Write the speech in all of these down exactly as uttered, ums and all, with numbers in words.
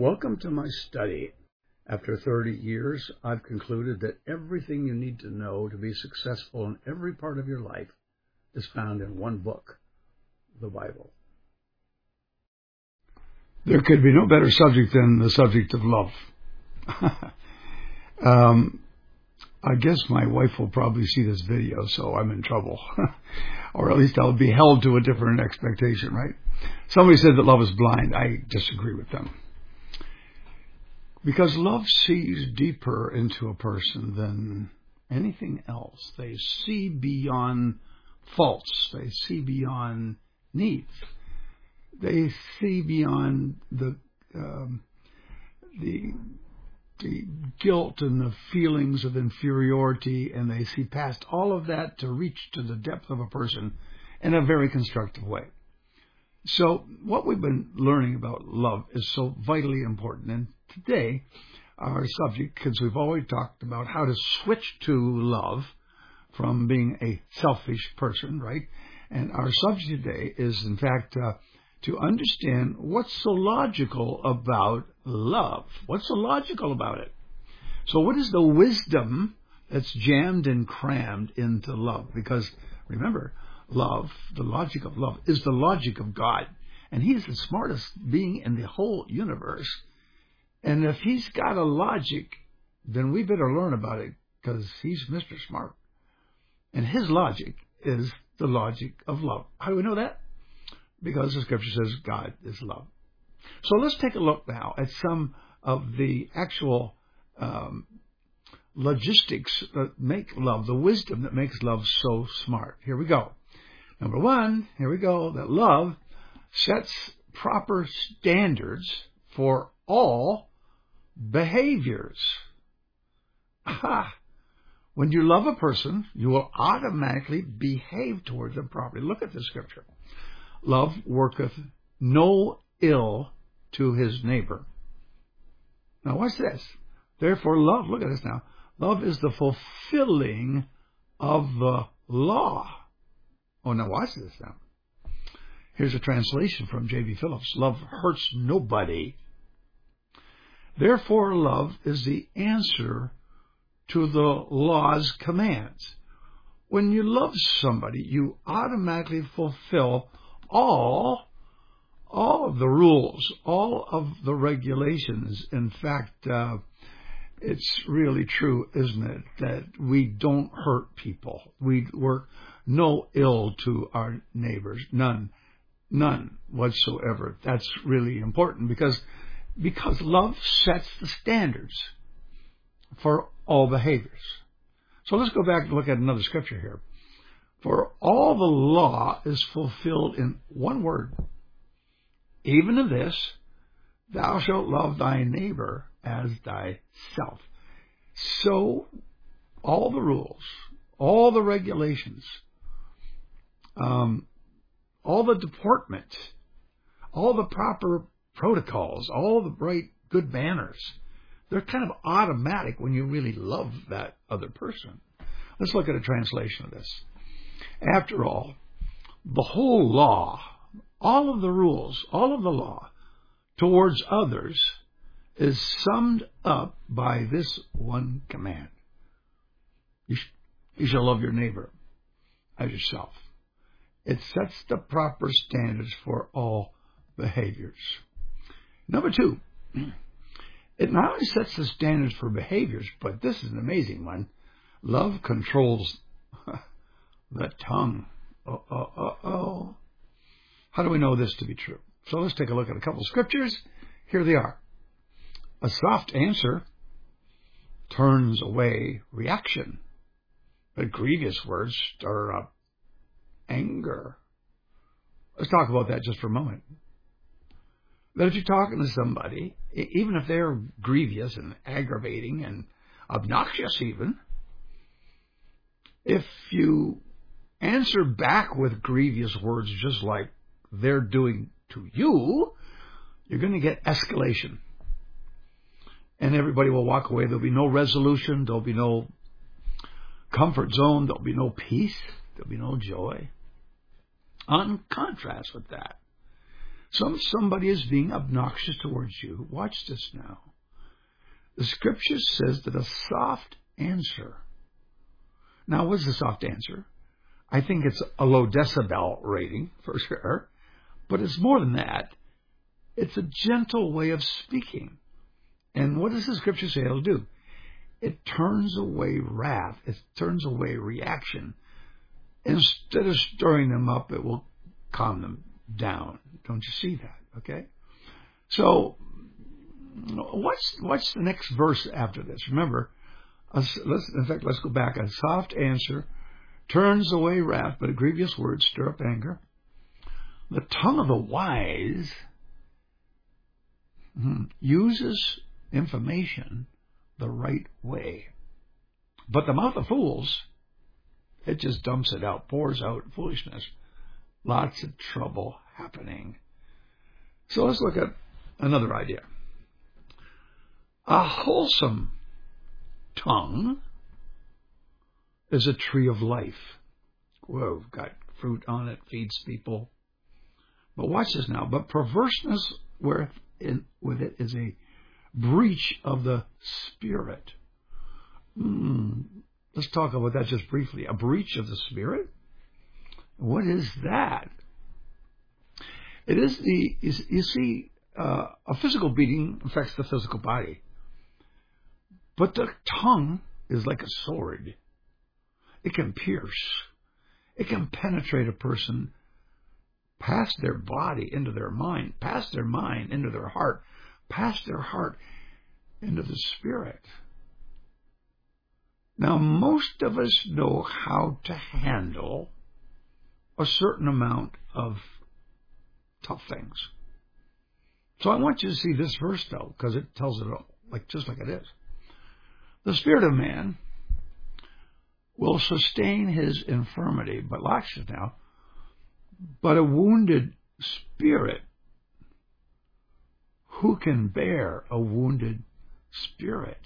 Welcome to my study. After thirty years, I've concluded that everything you need to know to be successful in every part of your life is found in one book, the Bible. There could be no better subject than the subject of love. um, I guess my wife will probably see this video, so I'm in trouble. Or at least I'll be held to a different expectation, right? Somebody said that love is blind. I disagree with them. Because love sees deeper into a person than anything else. They see beyond faults. They see beyond needs. They see beyond the um, the the guilt and the feelings of inferiority, and they see past all of that to reach to the depth of a person in a very constructive way. So what we've been learning about love is so vitally important. And today, our subject, because we've always talked about how to switch to love from being a selfish person, right? And our subject today is, in fact, uh, to understand what's so logical about love. What's so logical about it? So what is the wisdom that's jammed and crammed into love? Because, remember, love, the logic of love, is the logic of God. And He's the smartest being in the whole universe. And if He's got a logic, then we better learn about it, because He's Mister Smart. And His logic is the logic of love. How do we know that? Because the Scripture says God is love. So let's take a look now at some of the actual um, logistics that make love, the wisdom that makes love so smart. Here we go. Number one, here we go, that love sets proper standards for all behaviors. Aha! When you love a person, you will automatically behave towards them properly. Look at the Scripture. Love worketh no ill to his neighbor. Now watch this. Therefore love, look at this now, love is the fulfilling of the law. Oh, now watch this now. Here's a translation from J B Phillips. Love hurts nobody. Therefore love is the answer to the law's commands. When you love somebody, you automatically fulfill all, all of the rules, all of the regulations. In fact, uh, it's really true, isn't it, that we don't hurt people. We work no ill to our neighbors, none, none whatsoever. That's really important because, because love sets the standards for all behaviors. So let's go back and look at another scripture here. For all the law is fulfilled in one word, even in this, thou shalt love thy neighbor as thyself. So all the rules, all the regulations, um, all the deportment, all the proper protocols, all the right good manners, they're kind of automatic when you really love that other person. Let's look at a translation of this. After all, the whole law, all of the rules, all of the law towards others is summed up by this one command. You, sh- you shall love your neighbor as yourself. It sets the proper standards for all behaviors. Number two, it not only sets the standards for behaviors, but this is an amazing one. Love controls the tongue. Oh, oh, oh, oh. How do we know this to be true? So let's take a look at a couple of scriptures. Here they are. A soft answer turns away reaction, but grievous words stir up anger. Let's talk about that just for a moment. That if you're talking to somebody, even if they're grievous and aggravating and obnoxious even, if you answer back with grievous words just like they're doing to you, you're going to get escalation. And everybody will walk away. There'll be no resolution. There'll be no comfort zone. There'll be no peace. There'll be no joy. On contrast with that, Some somebody is being obnoxious towards you. Watch this now. The scripture says that a soft answer. Now, what's a soft answer? I think it's a low decibel rating, for sure. But it's more than that. It's a gentle way of speaking. And what does the scripture say it'll do? It turns away wrath. It turns away reaction. Instead of stirring them up, it will calm them down. Don't you see that? Okay? So, what's what's the next verse after this? Remember, a, let's, in fact, let's go back. A soft answer turns away wrath, but a grievous word stir up anger. The tongue of the wise hmm, uses information the right way. But the mouth of fools, it just dumps it out, pours out foolishness. Lots of trouble happening. So let's look at another idea. A wholesome tongue is a tree of life. Whoa, got fruit on it, feeds people. But watch this now. But perverseness with it is a breach of the spirit. Mm, let's talk about that just briefly. A breach of the spirit? What is that? It is the, is, you see, uh, a physical beating affects the physical body. But the tongue is like a sword. It can pierce. It can penetrate a person past their body into their mind, past their mind into their heart, past their heart into the spirit. Now, most of us know how to handle a certain amount of tough things. So I want you to see this verse, though, because it tells it all, like just like it is. The spirit of man will sustain his infirmity, but watch it now. But a wounded spirit, who can bear a wounded spirit?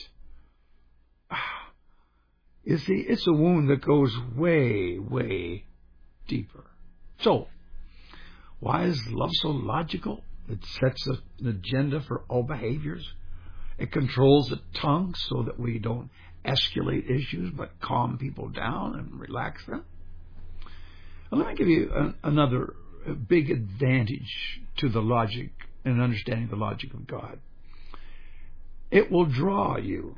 You see, it's a wound that goes way, way deeper. So, why is love so logical? It sets an agenda for all behaviors. It controls the tongue so that we don't escalate issues, but calm people down and relax them. Well, let me give you an, another big advantage to the logic and understanding the logic of God. It will draw you,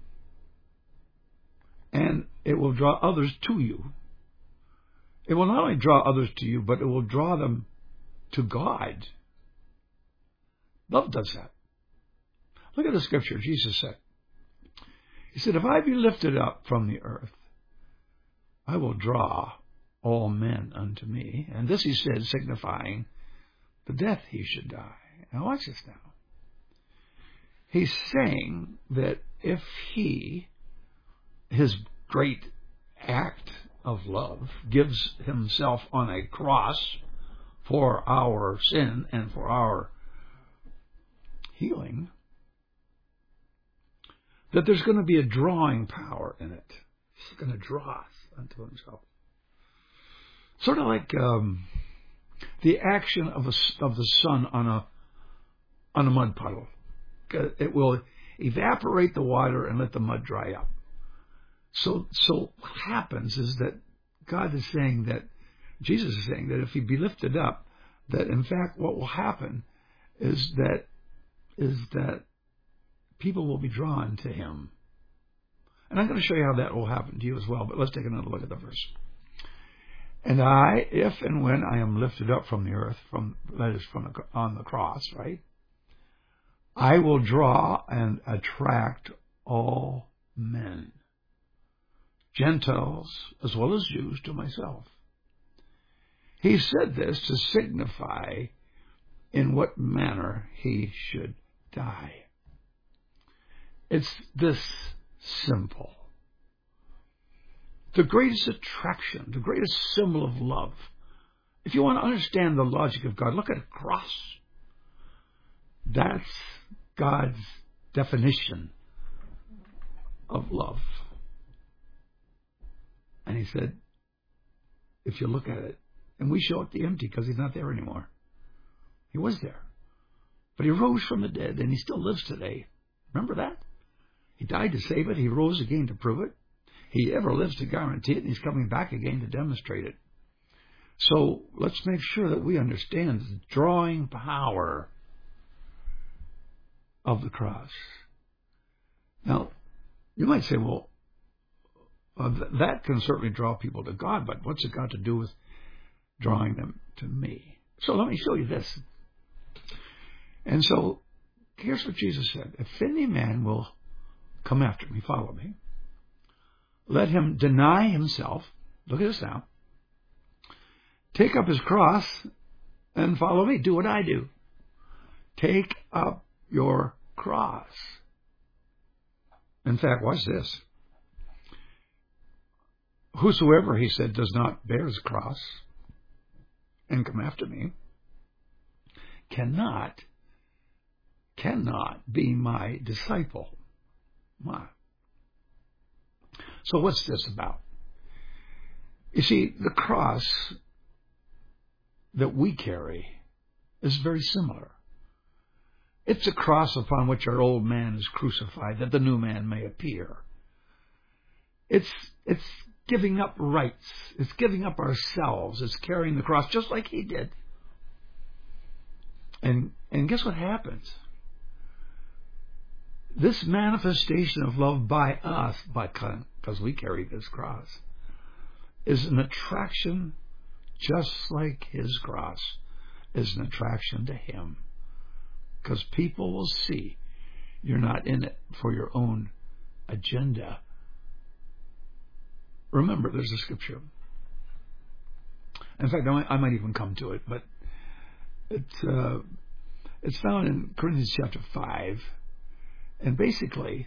and it will draw others to you. It will not only draw others to you, but it will draw them to God. Love does that. Look at the scripture. Jesus said, He said, if I be lifted up from the earth, I will draw all men unto me. And this he said, signifying the death he should die. Now watch this now. He's saying that if he, his great act of love, gives himself on a cross for our sin and for our healing, that there's going to be a drawing power in it. He's going to draw us unto himself. Sort of like um, the action of a, of the sun on a on a mud puddle. It will evaporate the water and let the mud dry up. So, so what happens is that God is saying that, Jesus is saying that if he be lifted up, that in fact what will happen is that is that people will be drawn to him. And I'm going to show you how that will happen to you as well, but let's take another look at the verse. And I, if and when I am lifted up from the earth, from that is from the, on the cross, right? I will draw and attract all men, Gentiles as well as Jews, to myself. He said this to signify in what manner he should die. It's this simple. The greatest attraction, the greatest symbol of love. If you want to understand the logic of God, look at a cross. That's God's definition of love. And he said, if you look at it, and we show it the empty because he's not there anymore. He was there. But he rose from the dead, and he still lives today. Remember that? He died to save it. He rose again to prove it. He ever lives to guarantee it, and he's coming back again to demonstrate it. So let's make sure that we understand the drawing power of the cross. Now, you might say, well, uh, th- that can certainly draw people to God, but what's it got to do with drawing them to me? So let me show you this. And so here's what Jesus said. If any man will come after me, follow me, let him deny himself. Look at this now. Take up his cross and follow me. Do what I do. Take up your cross. In fact, watch this. Whosoever, he said, does not bear his cross and come after me cannot, cannot be my disciple. My. So what's this about? You see, the cross that we carry is very similar. It's a cross upon which our old man is crucified, that the new man may appear. It's it's giving up rights. It's giving up ourselves. It's carrying the cross just like he did. And and guess what happens? This manifestation of love by us, by because we carry this cross, is an attraction just like his cross is an attraction to him. Because people will see you're not in it for your own agenda. Remember, there's a scripture. In fact, I might, I might even come to it, but it's, uh, it's found in Corinthians chapter five. And basically,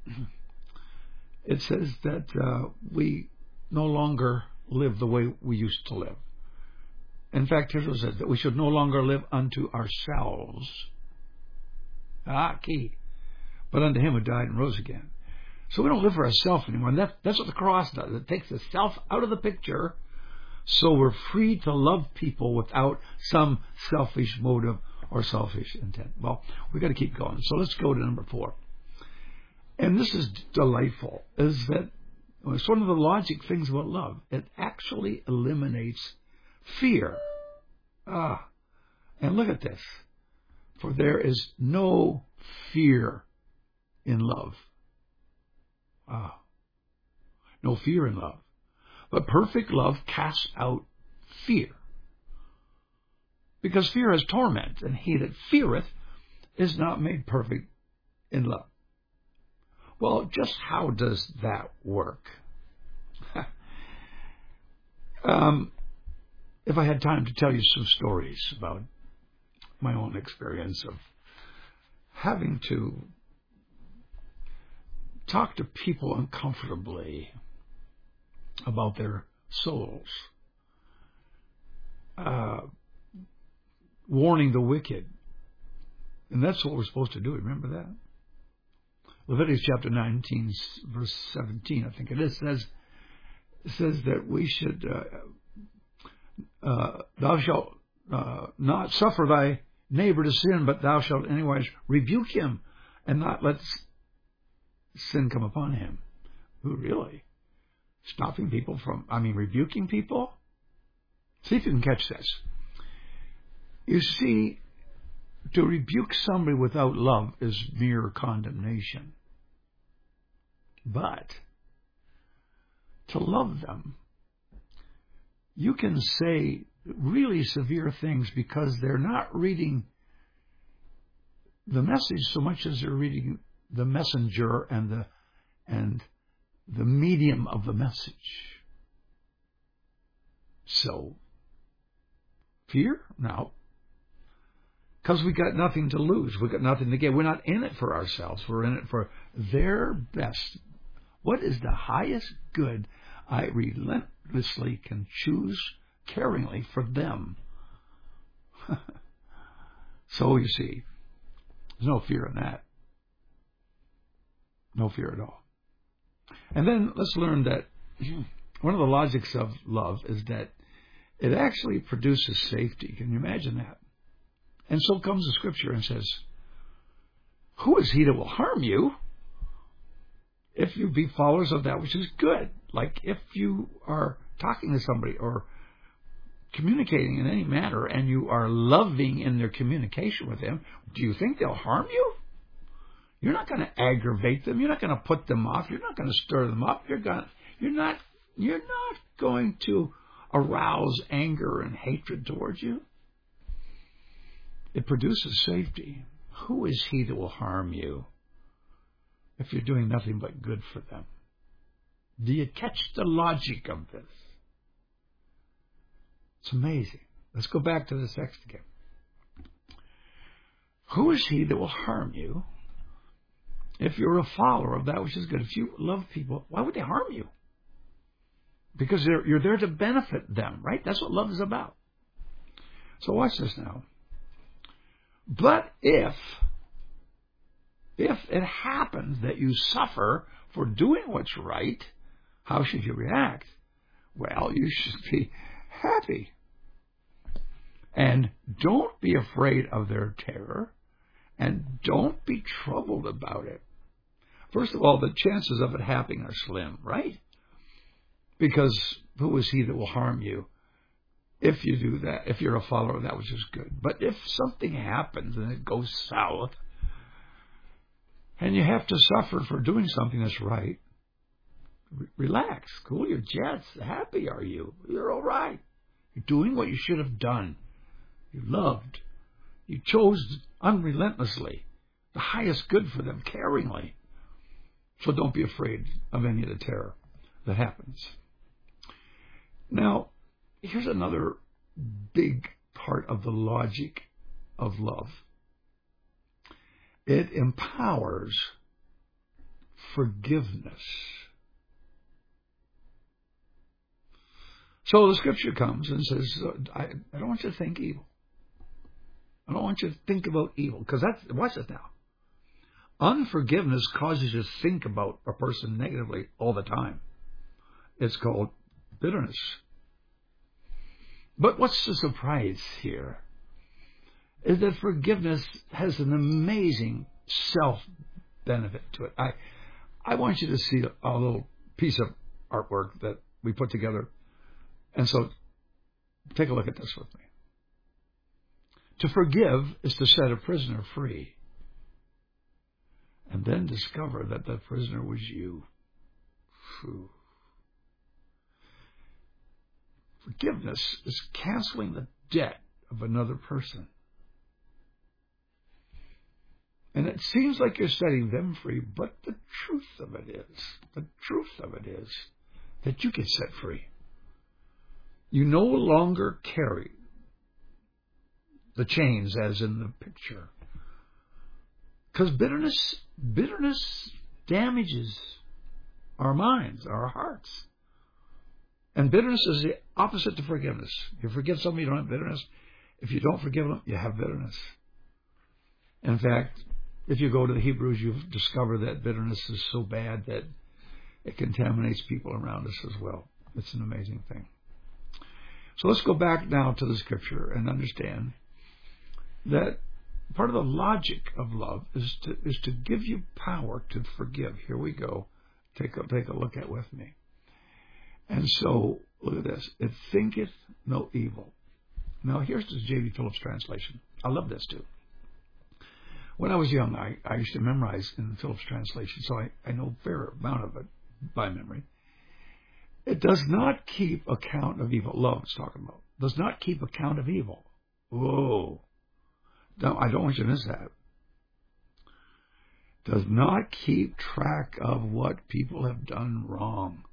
it says that uh, we no longer live the way we used to live. In fact, here's what it says, that we should no longer live unto ourselves. Ah, key. But unto him who died and rose again. So we don't live for ourselves anymore. And that, that's what the cross does. It takes the self out of the picture, so we're free to love people without some selfish motive or selfish intent. Well, we've got to keep going. So let's go to number four. And this is delightful, is that it's one of the logic things about love. It actually eliminates fear. Ah, and look at this. For there is no fear in love. Ah, no fear in love. But perfect love casts out fear. Because fear is torment, and he that feareth is not made perfect in love. Well, just how does that work? um, if I had time to tell you some stories about my own experience of having to talk to people uncomfortably about their souls, uh, warning the wicked. And that's what we're supposed to do. Remember that? Leviticus chapter nineteen, verse seventeen, I think it is, says, says that we should, uh, uh, thou shalt uh, not suffer thy neighbor to sin, but thou shalt anyways rebuke him and not let sin come upon him. Ooh, really? Stopping people from, I mean, rebuking people? See if you can catch this. You see, to rebuke somebody without love is mere condemnation. But to love them, you can say really severe things because they're not reading the message so much as they're reading the messenger and the and the medium of the message. So, fear? No. Because we got nothing to lose. We got nothing to gain. We're not in it for ourselves. We're in it for their best. What is the highest good I relentlessly can choose caringly for them? So you see, there's no fear in that. No fear at all. And then let's learn that one of the logics of love is that it actually produces safety. Can you imagine that? And so comes the Scripture and says, who is he that will harm you if you be followers of that which is good? Like if you are talking to somebody or communicating in any manner and you are loving in their communication with them, do you think they'll harm you? You're not going to aggravate them. You're not going to put them off. You're not going to stir them up. You're going. You're not. You're not going to arouse anger and hatred towards you. It produces safety. Who is he that will harm you if you're doing nothing but good for them? Do you catch the logic of this? It's amazing. Let's go back to the text again. Who is he that will harm you if you're a follower of that which is good? If you love people, why would they harm you? Because you're there to benefit them, right? That's what love is about. So watch this now. But if, if it happens that you suffer for doing what's right, how should you react? Well, you should be happy. And don't be afraid of their terror, and don't be troubled about it. First of all, the chances of it happening are slim, right? Because who is he that will harm you if you do that, if you're a follower of that which is good? But if something happens and it goes south, and you have to suffer for doing something that's right, re- relax, cool your jets. Happy are you? You're all right. You're doing what you should have done. You loved. You chose unrelentlessly the highest good for them, caringly. So don't be afraid of any of the terror that happens. Now, here's another big part of the logic of love. It empowers forgiveness. So the Scripture comes and says, I, I don't want you to think evil. I don't want you to think about evil. Because that's, watch this now. Unforgiveness causes you to think about a person negatively all the time. It's called bitterness. But what's the surprise here is that forgiveness has an amazing self-benefit to it. I, I want you to see a little piece of artwork that we put together. And so take a look at this with me. To forgive is to set a prisoner free and then discover that the prisoner was you. Whew. Forgiveness is canceling the debt of another person. And it seems like you're setting them free, but the truth of it is, the truth of it is that you get set free. You no longer carry the chains as in the picture. Because bitterness, bitterness damages our minds, our hearts. And bitterness is the opposite to forgiveness. You forgive somebody, you don't have bitterness. If you don't forgive them, you have bitterness. In fact, if you go to the Hebrews, you discover that bitterness is so bad that it contaminates people around us as well. It's an amazing thing. So let's go back now to the Scripture and understand that part of the logic of love is to is to give you power to forgive. Here we go. Take a, take a look at with me. And so, look at this. It thinketh no evil. Now, here's the J B Phillips translation. I love this, too. When I was young, I, I used to memorize in the Phillips translation, so I, I know a fair amount of it by memory. It does not keep account of evil. Love it's talking about. Does not keep account of evil. Whoa. No, I don't want you to miss that. Does not keep track of what people have done wrong.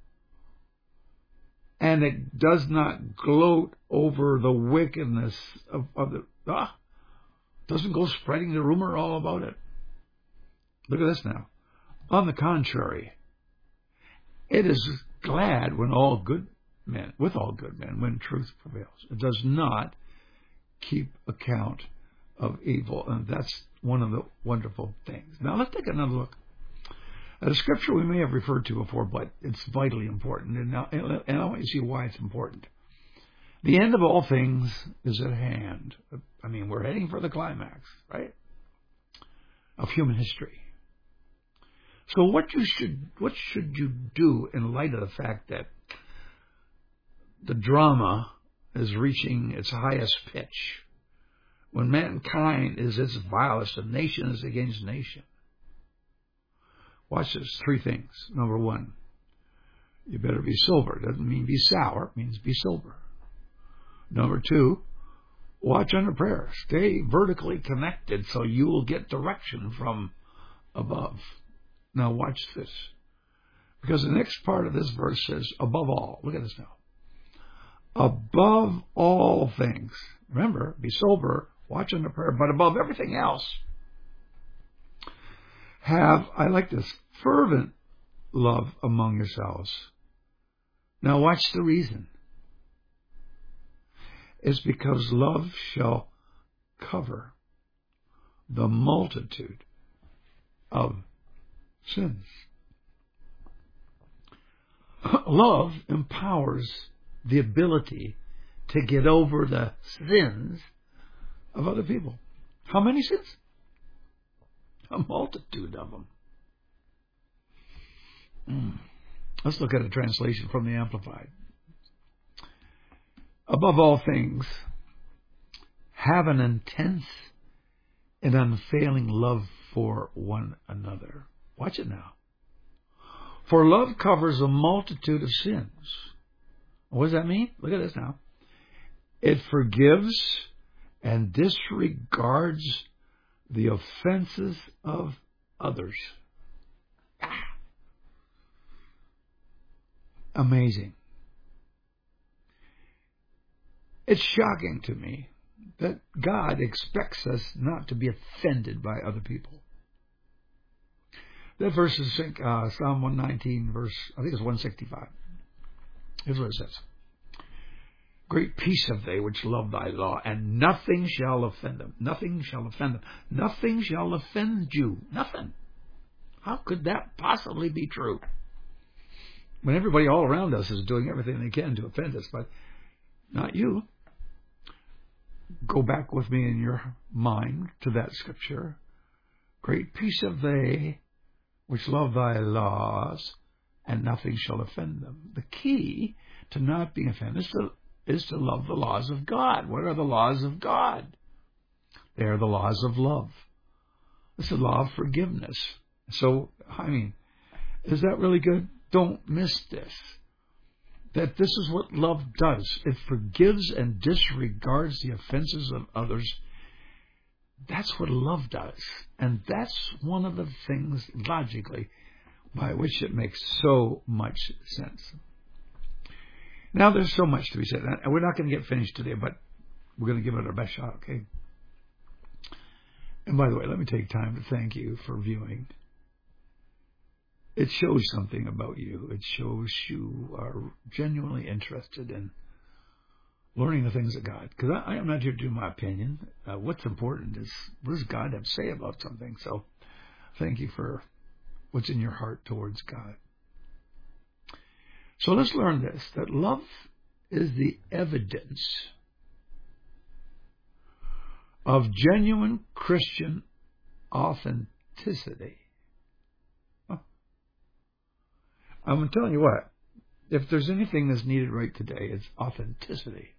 And it does not gloat over the wickedness of, of the... Ah, doesn't go spreading the rumor all about it. Look at this now. On the contrary, it is glad when all good men, with all good men, when truth prevails. It does not keep account of evil, and that's one of the wonderful things. Now let's take another look at a scripture we may have referred to before, but it's vitally important, and, now, and I want you to see why it's important. The end of all things is at hand. I mean, we're heading for the climax, right, of human history. So what you should, what should you do in light of the fact that the drama is reaching its highest pitch, when mankind is its vilest and nation is against nation? Watch this. Three things. Number one, you better be sober. It doesn't mean be sour. It means be sober. Number two, watch under prayer. Stay vertically connected so you will get direction from above. Now watch this. Because the next part of this verse says, above all. Look at this now. Above all things. Remember, be sober, watch under prayer, but above everything else, have, I like this, fervent love among yourselves. Now watch the reason. It's because love shall cover the multitude of sins. Love empowers the ability to get over the sins of other people. How many sins? A multitude of them. Mm. Let's look at a translation from the Amplified. Above all things, have an intense and unfailing love for one another. Watch it now. For love covers a multitude of sins. What does that mean? Look at this now. It forgives and disregards the offenses of others. Ah. Amazing. It's shocking to me that God expects us not to be offended by other people. That verse is uh, Psalm one nineteen, verse, I think it's one sixty-five. Here's what it says. Great peace have they which love thy law, and nothing shall offend them. Nothing shall offend them. Nothing shall offend you. Nothing. How could that possibly be true? When everybody all around us is doing everything they can to offend us, but not you. Go back with me in your mind to that scripture. Great peace have they which love thy laws, and nothing shall offend them. The key to not being offended is to, is to love the laws of God. What are the laws of God? They are the laws of love. It's the law of forgiveness. So, I mean, is that really good? Don't miss this. That this is what love does. It forgives and disregards the offenses of others. That's what love does. And that's one of the things, logically, by which it makes so much sense. Now, there's so much to be said. And we're not going to get finished today, but we're going to give it our best shot, okay? And by the way, let me take time to thank you for viewing. It shows something about you. It shows you are genuinely interested in learning the things of God. Because I, I am not here to do my opinion. Uh, what's important is, what does God have to say about something? So thank you for what's in your heart towards God. So let's learn this, that love is the evidence of genuine Christian authenticity. I'm telling you what, if there's anything that's needed right today, it's authenticity.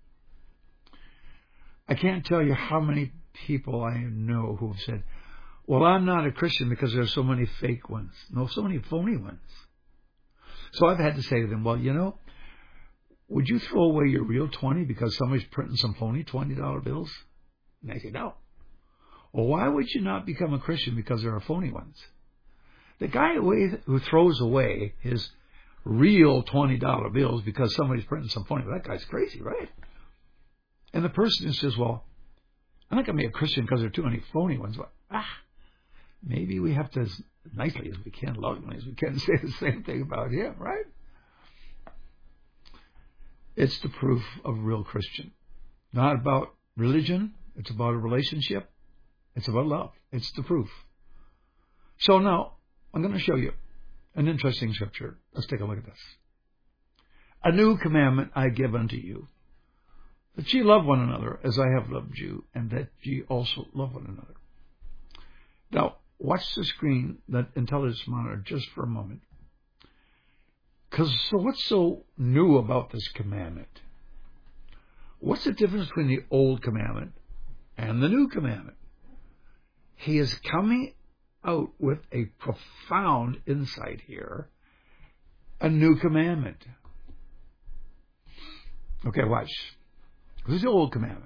I can't tell you how many people I know who have said, well, I'm not a Christian because there's so many fake ones. No, so many phony ones. So I've had to say to them, well, you know, would you throw away your real twenty because somebody's printing some phony twenty dollar bills? And they say, no. Well, why would you not become a Christian because there are phony ones? The guy who throws away his real twenty dollar bills because somebody's printing some phony, that guy's crazy, right? And the person who says, well, I'm not going to be a Christian because there are too many phony ones. Well, ah, maybe we have to, as nicely as we can, lovingly as we can, say the same thing about him, right? It's the proof of a real Christian. Not about religion. It's about a relationship. It's about love. It's the proof. So now, I'm going to show you an interesting scripture. Let's take a look at this. A new commandment I give unto you, that ye love one another as I have loved you, and that ye also love one another. Now, watch the screen, that intelligence monitor, just for a moment. Because so what's so new about this commandment? What's the difference between the old commandment and the new commandment? He is coming out with a profound insight here, a new commandment. Okay, watch. This is the old commandment.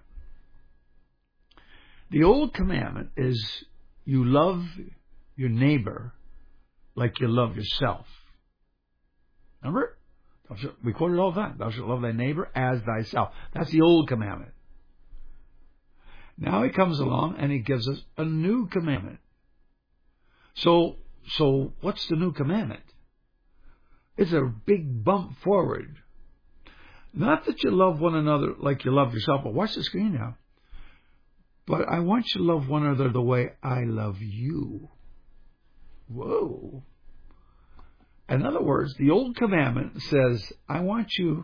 The old commandment is you love your neighbor like you love yourself. Remember? We quote it all the time. Thou shalt love thy neighbor as thyself. That's the old commandment. Now he comes along and he gives us a new commandment. So, so what's the new commandment? It's a big bump forward. Not that you love one another like you love yourself, but watch the screen now. But I want you to love one another the way I love you. Whoa. In other words, the old commandment says, I want you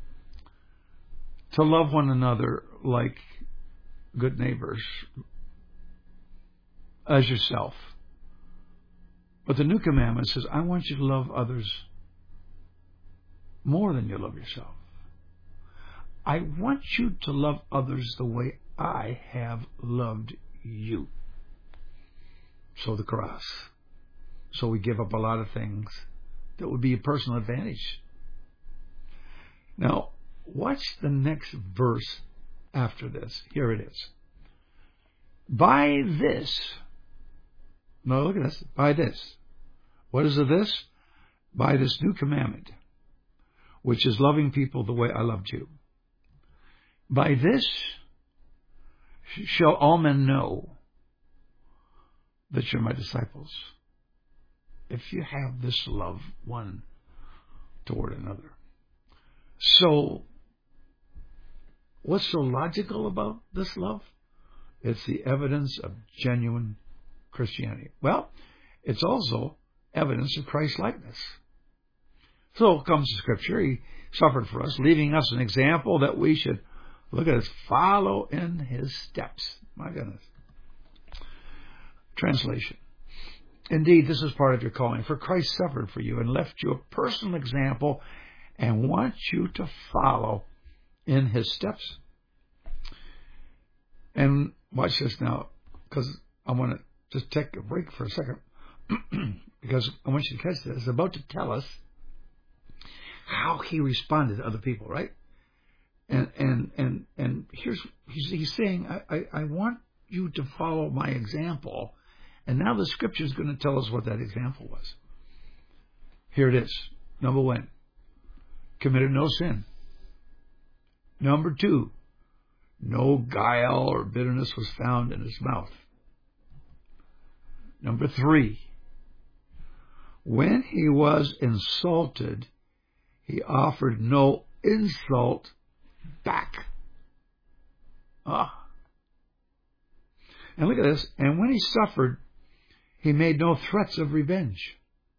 to love one another like good neighbors, as yourself. But the new commandment says, I want you to love others more than you love yourself. I want you to love others the way I have loved you. So the cross. So we give up a lot of things that would be a personal advantage. Now, watch the next verse after this. Here it is. By this, no, look at this. By this. What is it this? By this new commandment, which is loving people the way I loved you. By this shall all men know that you're my disciples, if you have this love one toward another. So, what's so logical about this love? It's the evidence of genuine Christianity. Well, it's also evidence of Christ-likeness. So comes the Scripture. He suffered for us, leaving us an example that we should, look at this, follow in His steps. My goodness. Translation. Indeed, this is part of your calling, for Christ suffered for you and left you a personal example and wants you to follow in His steps. And watch this now, because I want to just take a break for a second, because I want you to catch this. It's about to tell us how He responded to other people, right? And and and and here's he's, he's saying, I, I, I want you to follow my example. And now the Scripture is going to tell us what that example was. Here it is. Number one, committed no sin. Number two, no guile or bitterness was found in his mouth. Number three, when he was insulted, he offered no insult back. Ah. And look at this. And when he suffered, he made no threats of revenge.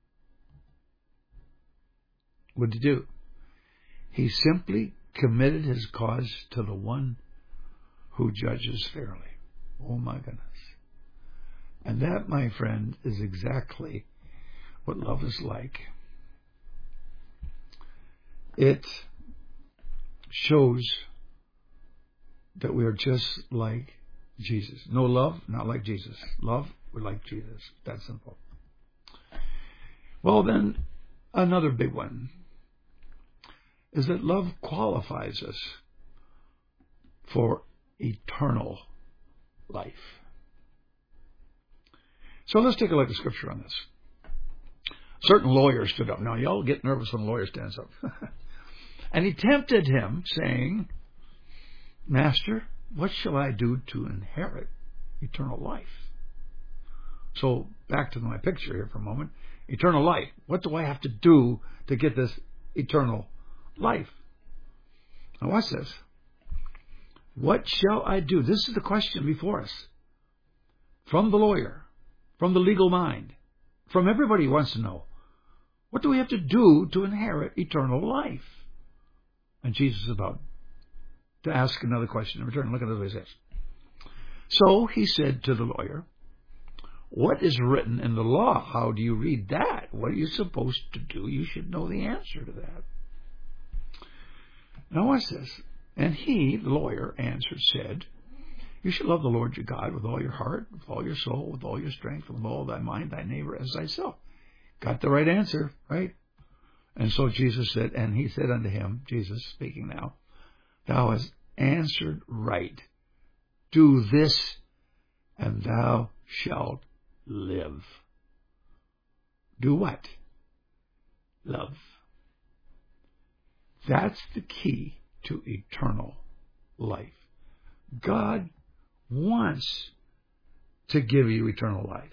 What did he do? He simply committed his cause to the one who judges fairly. Oh my goodness. And that, my friend, is exactly what love is like. It shows that we are just like Jesus. No love, not like Jesus. Love, we're like Jesus. That's simple. Well, then, another big one is that love qualifies us for eternal life. So let's take a look at Scripture on this. Certain lawyer stood up. Now, y'all get nervous when a lawyer stands up. And he tempted him, saying, Master, what shall I do to inherit eternal life? So, back to my picture here for a moment. Eternal life. What do I have to do to get this eternal life? Now, watch this. What shall I do? This is the question before us. From the lawyer, from the legal mind, from everybody who wants to know. What do we have to do to inherit eternal life? And Jesus is about to ask another question in return. Look at what he says. So he said to the lawyer, what is written in the law? How do you read that? What are you supposed to do? You should know the answer to that. Now watch this. And he, the lawyer, answered, said, you shall love the Lord your God with all your heart, with all your soul, with all your strength, with all thy mind, thy neighbor as thyself. Got the right answer, right? And so Jesus said, and he said unto him, Jesus speaking now, thou hast answered right. Do this, and thou shalt live. Do what? Love. That's the key to eternal life. God wants to give you eternal life.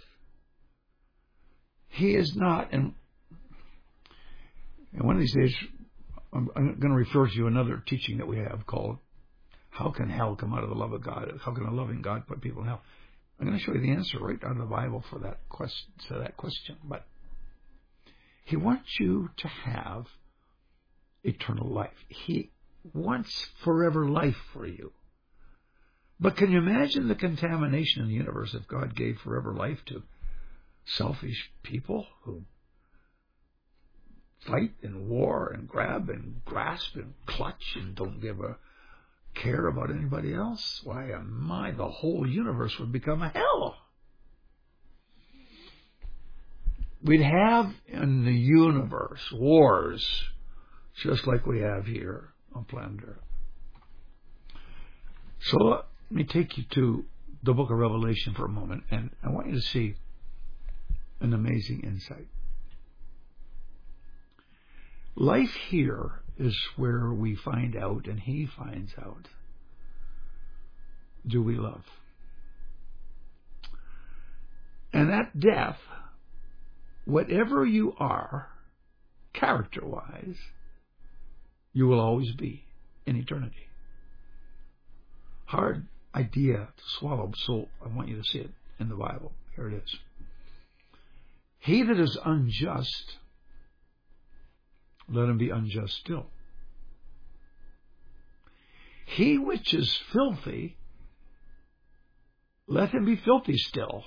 He is not, and, and one of these days, I'm, I'm going to refer to you another teaching that we have called, how can hell come out of the love of God? How can a loving God put people in hell? I'm going to show you the answer right out of the Bible for that question, to that question. But he wants you to have eternal life. He wants forever life for you. But can you imagine the contamination in the universe if God gave forever life to selfish people who fight and war and grab and grasp and clutch and don't give a care about anybody else? Why, my, the whole universe would become a hell. We'd have in the universe wars just like we have here on planet Earth. So let me take you to the book of Revelation for a moment, and I want you to see an amazing insight. Life here is where we find out, and he finds out, do we love? And at death, whatever you are, character-wise, you will always be in eternity. Hard idea to swallow, so I want you to see it in the Bible. Here it is. He that is unjust, let him be unjust still. He which is filthy, let him be filthy still.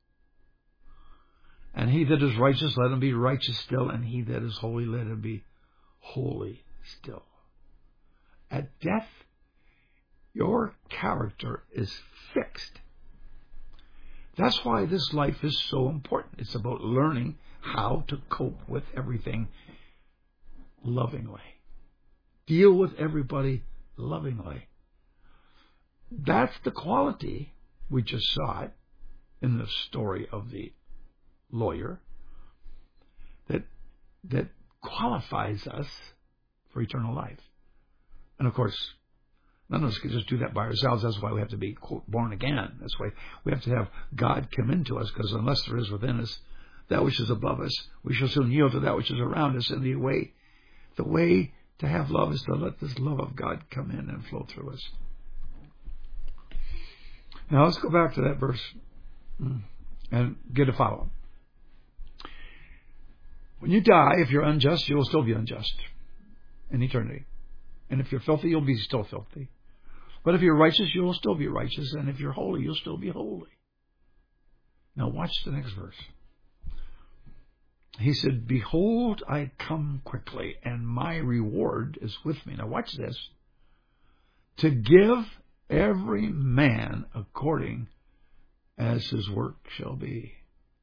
And he that is righteous, let him be righteous still. And he that is holy, let him be holy still. At death, your character is fixed. That's why this life is so important. It's about learning how to cope with everything lovingly. Deal with everybody lovingly. That's the quality, we just saw it in the story of the lawyer, that that qualifies us for eternal life. And of course, none of us can just do that by ourselves. That's why we have to be, quote, born again. That's why we have to have God come into us, because unless there is within us that which is above us, we shall soon yield to that which is around us. And the way, the way to have love is to let this love of God come in and flow through us. Now let's go back to that verse and get a follow-up. When you die, if you're unjust, you will still be unjust in eternity. And if you're filthy, you'll be still filthy. But if you're righteous, you'll still be righteous. And if you're holy, you'll still be holy. Now watch the next verse. He said, behold, I come quickly, and my reward is with me. Now watch this. To give every man according as his work shall be.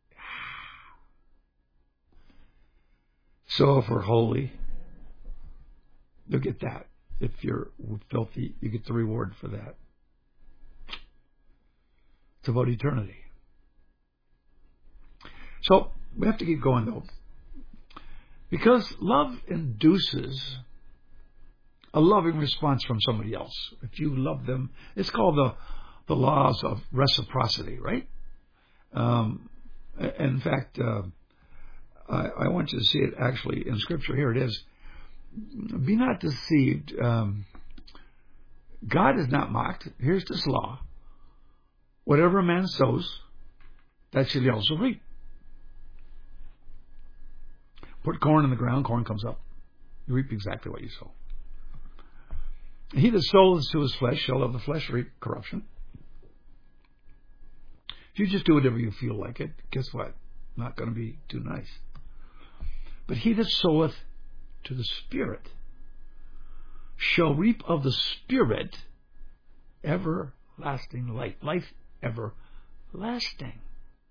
So if we're holy, you'll get that. If you're filthy, you get the reward for that. It's about eternity. So we have to keep going, though, because love induces a loving response from somebody else. If you love them, it's called the the laws of reciprocity, right? Um, in fact, uh, I, I want you to see it actually in Scripture. Here it is. Be not deceived. Um, God is not mocked. Here's this law. Whatever a man sows, that shall he also reap. Put corn in the ground, corn comes up. You reap exactly what you sow. He that soweth to his flesh shall of the flesh reap corruption. If you just do whatever you feel like it, guess what? Not going to be too nice. But he that soweth to the Spirit shall reap of the Spirit everlasting life. Life everlasting.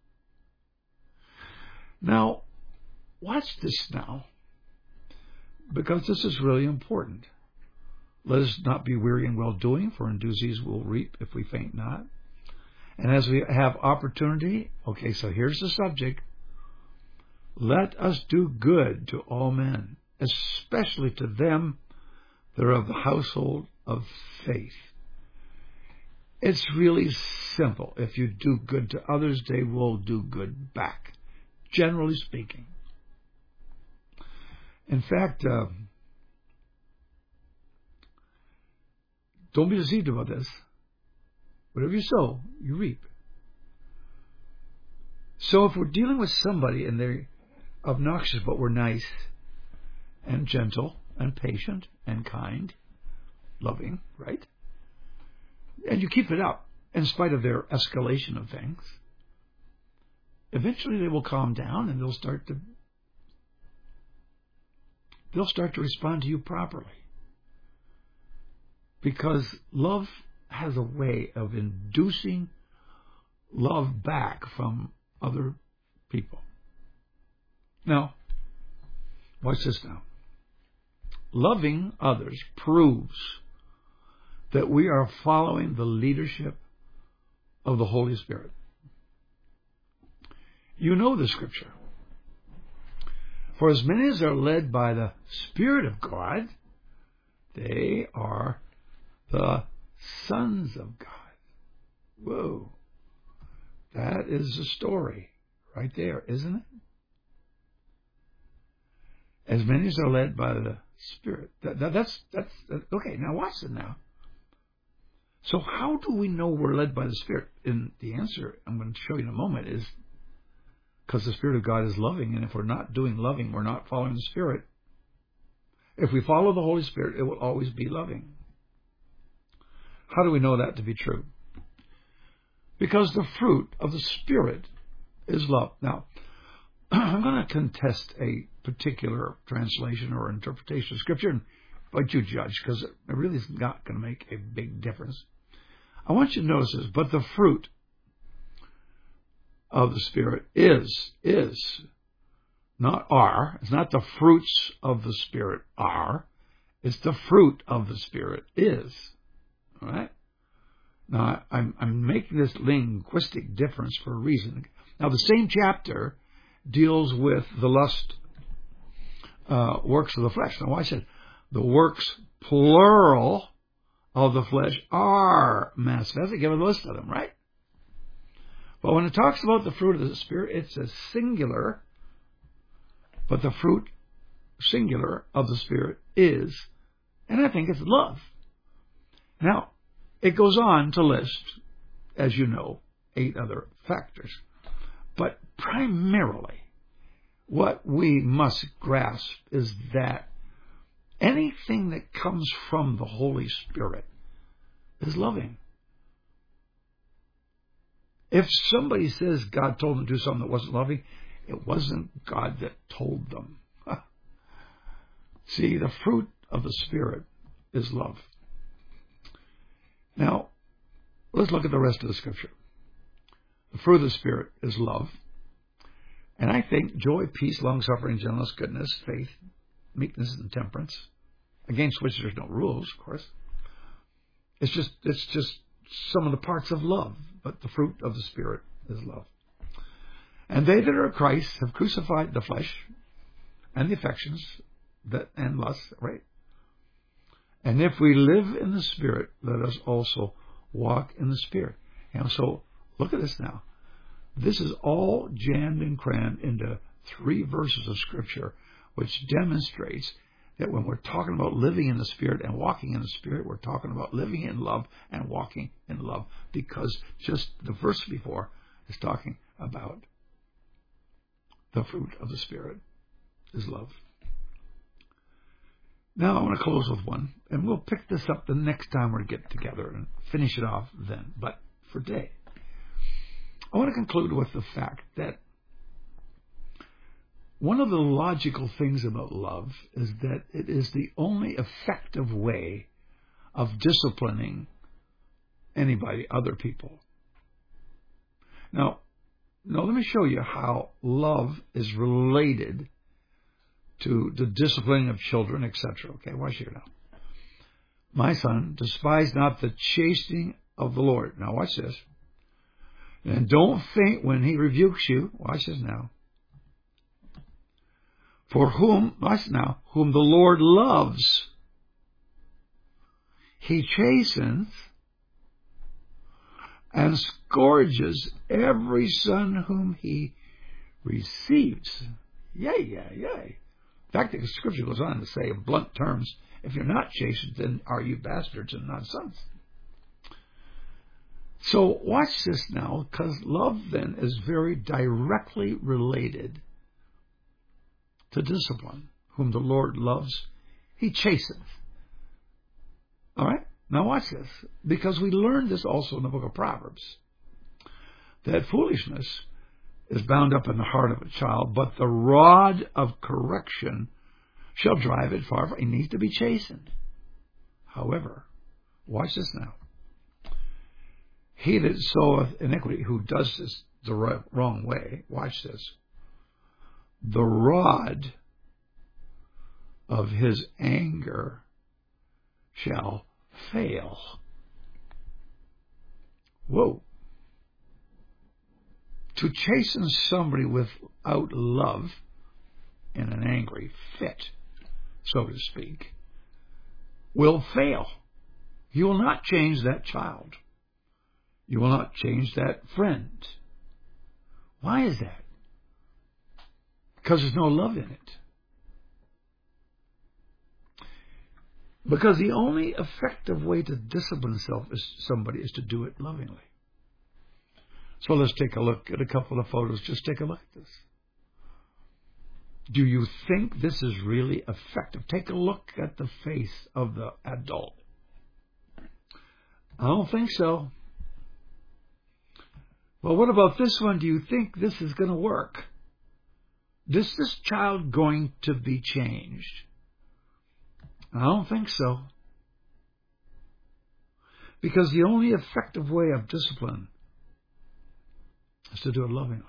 Now, watch this now, because this is really important. Let us not be weary in well-doing, for in due season we'll reap if we faint not. And as we have opportunity, okay, so here's the subject. Let us do good to all men, especially to them that are of the household of faith. It's really simple. If you do good to others, they will do good back, generally speaking. In fact, uh, don't be deceived about this. Whatever you sow, you reap. So if we're dealing with somebody and they're obnoxious, but we're nice and gentle and patient and kind, loving, right? And you keep it up in spite of their escalation of things, eventually they will calm down and they'll start to they'll start to respond to you properly. Because love has a way of inducing love back from other people. Now, watch this now. Loving others proves that we are following the leadership of the Holy Spirit. You know the scripture. For as many as are led by the Spirit of God, they are the sons of God. Whoa. That is the story right there, isn't it? As many as are led by the Spirit. That, that, that's, that's, that, okay, now watch it now. So how do we know we're led by the Spirit? And the answer I'm going to show you in a moment is because the Spirit of God is loving, and if we're not doing loving, we're not following the Spirit. If we follow the Holy Spirit, it will always be loving. How do we know that to be true? Because the fruit of the Spirit is love. Now, I'm going to contest a particular translation or interpretation of Scripture, and but you judge, because it really is not going to make a big difference. I want you to notice this, but the fruit of the Spirit is, is, not are. It's not the fruits of the Spirit are. It's the fruit of the Spirit is. All right? Now, I'm, I'm making this linguistic difference for a reason. Now, the same chapter deals with the lust uh, works of the flesh. Now, I said the works, plural, of the flesh are manifest. They give a list of them, right? But when it talks about the fruit of the Spirit, it's a singular, but the fruit, singular, of the Spirit is, and I think it's love. Now, it goes on to list, as you know, eight other factors. But primarily, what we must grasp is that anything that comes from the Holy Spirit is loving. If somebody says God told them to do something that wasn't loving, it wasn't God that told them. See, the fruit of the Spirit is love. Now, let's look at the rest of the Scripture. The fruit of the Spirit is love. And I think joy, peace, long-suffering, gentleness, goodness, faith, meekness, and temperance, against which there's no rules, of course. It's just, it's just some of the parts of love, but the fruit of the Spirit is love. And they that are Christ have crucified the flesh and the affections that and lusts, right? And if we live in the Spirit, let us also walk in the Spirit. And so, look at this now. This is all jammed and crammed into three verses of Scripture, which demonstrates that when we're talking about living in the Spirit and walking in the Spirit, we're talking about living in love and walking in love, because just the verse before is talking about the fruit of the Spirit is love. Now I want to close with one, and we'll pick this up the next time we get together and finish it off then. But for today, I want to conclude with the fact that one of the logical things about love is that it is the only effective way of disciplining anybody, other people. Now, now let me show you how love is related to the disciplining of children, et cetera. Okay, watch here now. My son, despise not the chastening of the Lord. Now watch this. And don't faint when he rebukes you. Watch this now. For whom, watch now, whom the Lord loves, he chastens and scourges every son whom he receives. Yay, yay, yay. In fact, the scripture goes on to say in blunt terms, if you're not chastened, then are you bastards and not sons? So watch this now, because love then is very directly related to discipline. Whom the Lord loves, he chasteneth. All right? Now watch this, because we learned this also in the book of Proverbs, that foolishness is bound up in the heart of a child, but the rod of correction shall drive it far. It needs to be chastened. However, watch this now. He that soweth iniquity, who does this the right, wrong way, watch this, the rod of his anger shall fail. Whoa. To chasten somebody without love in an angry fit, so to speak, will fail. You will not change that child. You will not change that friend. Why is that? Because there's no love in it. Because the only effective way to discipline self is somebody is to do it lovingly. So let's take a look at a couple of photos. Just take a look at this. Do you think this is really effective? Take a look at the face of the adult. I don't think so. Well, what about this one? Do you think this is going to work? Is this child going to be changed? I don't think so. Because the only effective way of discipline is to do it lovingly.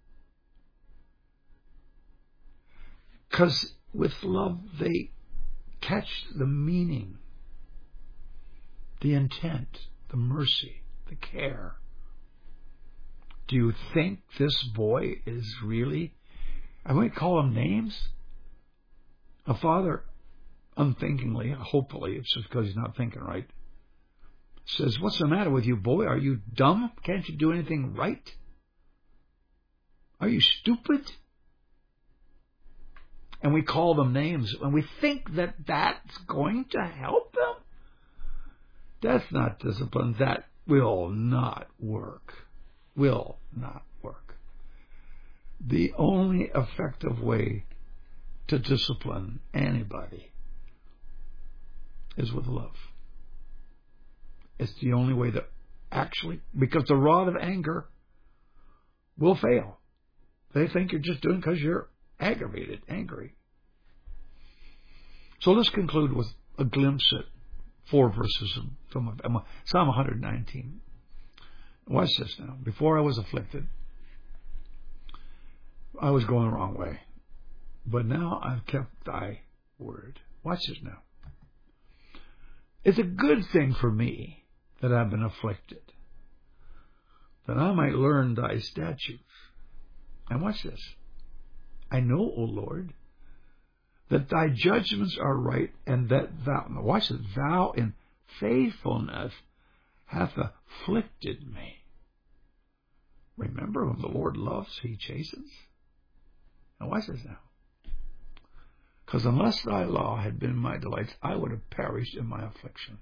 Because with love, they catch the meaning, the intent, the mercy, the care. Do you think this boy is really, I might call him names? A father, unthinkingly, hopefully, it's just because he's not thinking right, says, "What's the matter with you, boy? Are you dumb? Can't you do anything right? Are you stupid?" And we call them names, and we think that that's going to help them. That's not discipline. That will not work. Will not work. The only effective way to discipline anybody is with love. It's the only way that actually, because the rod of anger will fail. They think you're just doing because you're aggravated, angry. So let's conclude with a glimpse at four verses from Psalm one nineteen. Watch this now. Before I was afflicted, I was going the wrong way. But now I've kept thy word. Watch this now. It's a good thing for me that I've been afflicted, that I might learn thy statutes. And watch this. I know, O Lord, that thy judgments are right, and that thou, watch this, thou in faithfulness hath afflicted me. Remember, whom the Lord loves, he chastens. Now watch this now. Because unless thy law had been my delights, I would have perished in my affliction.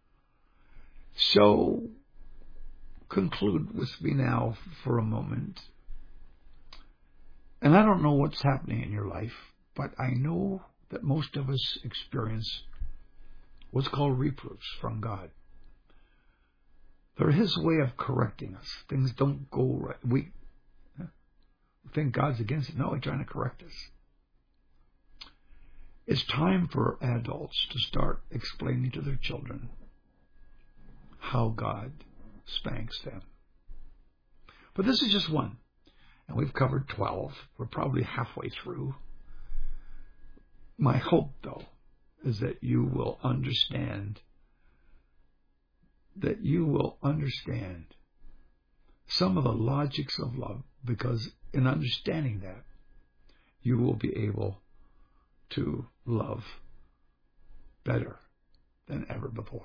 So, conclude with me now for a moment. And I don't know what's happening in your life, but I know that most of us experience what's called reproofs from God. They're His way of correcting us. Things don't go right. We think God's against it. No, He's trying to correct us. It's time for adults to start explaining to their children how God spanks them. But this is just one. And we've covered twelve. We're probably halfway through. My hope, though, is that you will understand, that you will understand some of the logics of love, because in understanding that, you will be able to love better than ever before.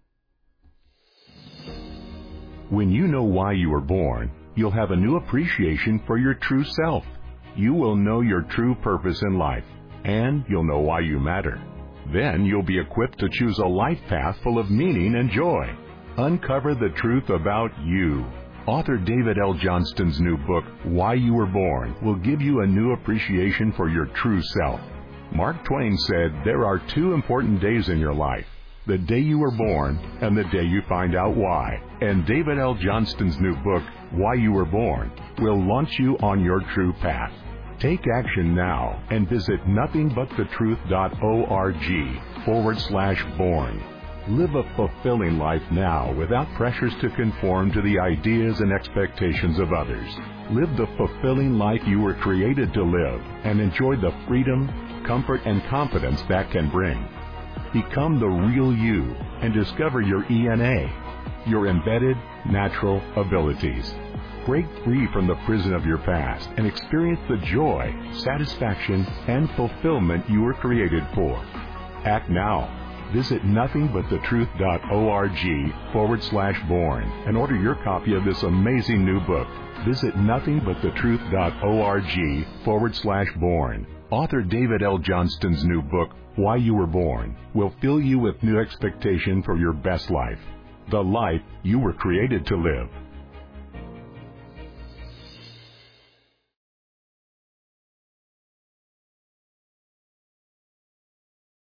When you know why you were born, you'll have a new appreciation for your true self. You will know your true purpose in life, and you'll know why you matter. Then you'll be equipped to choose a life path full of meaning and joy. Uncover the truth about you. Author David L. Johnston's new book, Why You Were Born, will give you a new appreciation for your true self. Mark Twain said there are two important days in your life: the day you were born and the day you find out why. And David L. Johnston's new book, Why You Were Born, will launch you on your true path. Take action now and visit nothingbuttetruth.org forward slash born. Live a fulfilling life now without pressures to conform to the ideas and expectations of others. Live the fulfilling life you were created to live and enjoy the freedom, comfort, and confidence that can bring. Become the real you and discover your E N A, your embedded natural abilities. Break free from the prison of your past and experience the joy, satisfaction, and fulfillment you were created for. Act now. Visit nothingbuttetruth.org forward slash born and order your copy of this amazing new book. Visit nothingbuttetruth.org forward slash born. Author David L. Johnston's new book, Why You Were Born, will fill you with new expectation for your best life, the life you were created to live.